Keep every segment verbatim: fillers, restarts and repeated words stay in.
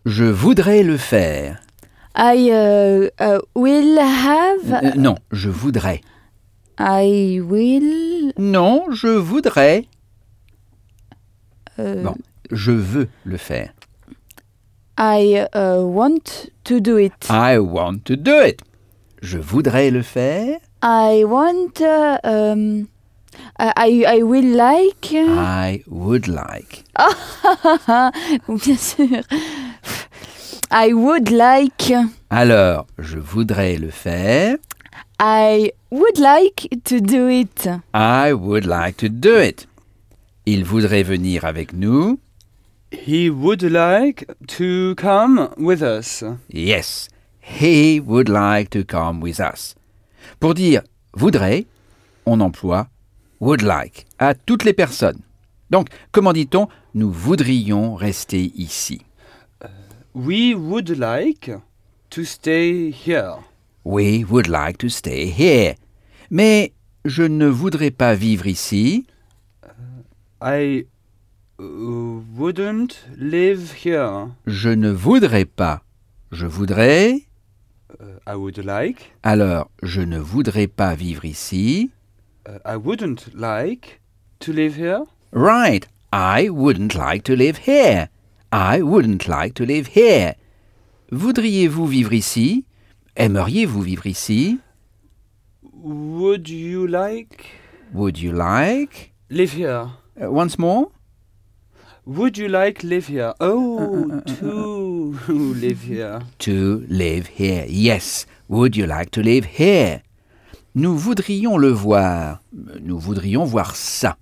Je voudrais le faire. I uh, uh, will have... Euh, non, je voudrais. I will... Non, je voudrais. uh, Bon, je veux le faire. I uh, want to do it. I want to do it. Je voudrais le faire. I want... uh, um, I, I will like... I would like. Bien sûr. I would like... Alors, je voudrais le faire. I would like to do it. I would like to do it. Il voudrait venir avec nous. He would like to come with us. Yes, he would like to come with us. Pour dire voudrait, on emploie would like à toutes les personnes. Donc, comment dit-on nous voudrions rester ici? We would like to stay here. We would like to stay here. Mais je ne voudrais pas vivre ici. I uh, wouldn't live here. Je ne voudrais pas. Je voudrais. Uh, I would like. Alors, je ne voudrais pas vivre ici. Uh, I wouldn't like to live here. Right. I wouldn't like to live here. I wouldn't like to live here. Voudriez-vous vivre ici? Aimeriez-vous vivre ici? Would you like Would you like? live here? Uh, once more? Would you like live here? Oh, to live here. To live here. Yes. Would you like to live here? Nous voudrions le voir. Nous voudrions voir ça.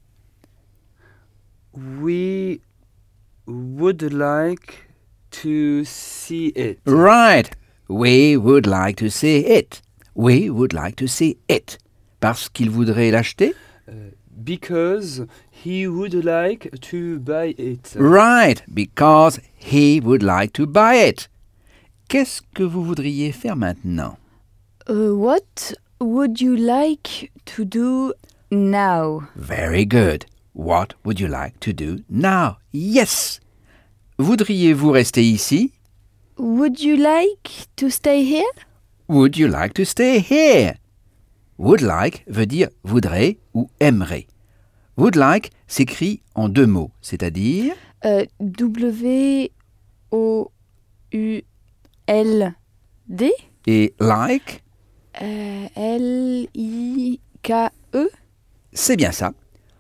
We would like to see it. Right. We would like to see it. We would like to see it. Parce qu'il voudrait l'acheter? Uh, because he would like to buy it. Right. Because he would like to buy it. Qu'est-ce que vous voudriez faire maintenant? Uh, what would you like to do now? Very good. What would you like to do now? Yes. Voudriez-vous rester ici? Would you like to stay here? Would you like to stay here? Would like veut dire voudrait ou aimerait. Would like s'écrit en deux mots, c'est-à-dire Uh, W O U L D et like, uh, L I K E. c'est bien ça.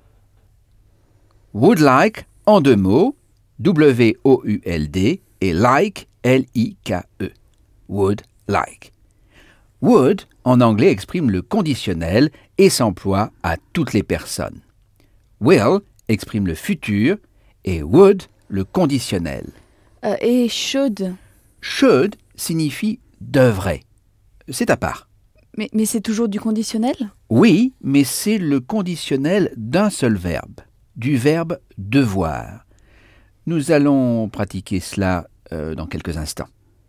Would like en deux mots, W O U L D et like, L I K E. Would like. Would, en anglais, exprime le conditionnel et s'emploie à toutes les personnes. Will exprime le futur et would le conditionnel. Uh, et should. Should signifie devrait. C'est à part. Mais, mais c'est toujours du conditionnel? Oui, mais c'est le conditionnel d'un seul verbe, du verbe devoir. Nous allons pratiquer cela euh, dans quelques instants.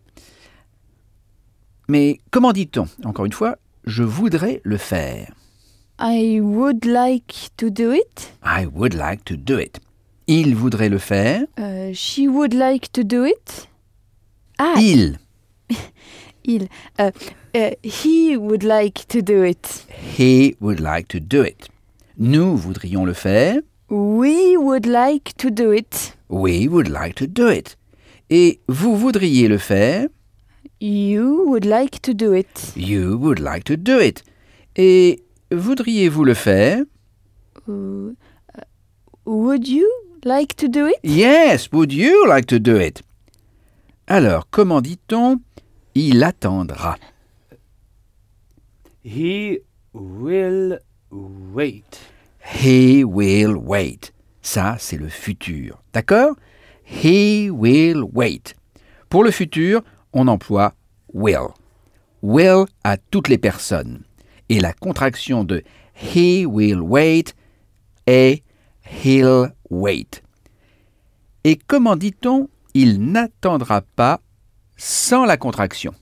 Mais comment dit-on? Encore une fois, je voudrais le faire. I would like to do it. I would like to do it. Il voudrait le faire. Uh, she would like to do it. Ah, Il. il. Uh, uh, he would like to do it. He would like to do it. Nous voudrions le faire. We would like to do it. We would like to do it. Et vous voudriez le faire. You would like to do it. You would like to do it. Et voudriez-vous le faire? Uh, uh, would you like to do it? Yes, would you like to do it? Alors, comment dit-on? Il attendra. He will wait. He will wait. Ça, c'est le futur. D'accord? He will wait. Pour le futur, on emploie will. Will à toutes les personnes. Et la contraction de he will wait est he'll wait. Et comment dit-on il n'attendra pas sans la contraction?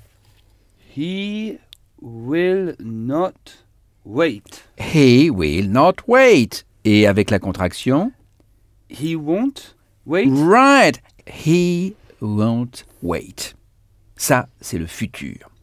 He will not wait. He will not wait. Et avec la contraction? He won't wait. Right. He won't wait. Ça, c'est le futur.